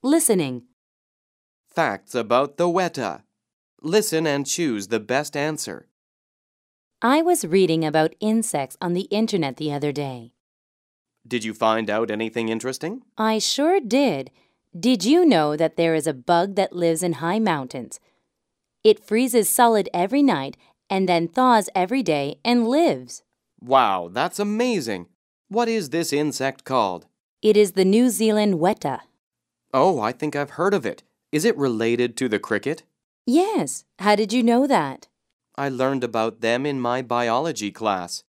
Listening. Facts about the weta. Listen and choose the best answer. I was reading about insects on the internet the other day. Did you find out anything interesting? I sure did. Did you know that there is a bug that lives in high mountains? It freezes solid every night and then thaws every day and lives. Wow, that's amazing. What is this insect called? It is the New Zealand weta. Oh, I think I've heard of it. Is it related to the cricket? Yes. How did you know that? I learned about them in my biology class.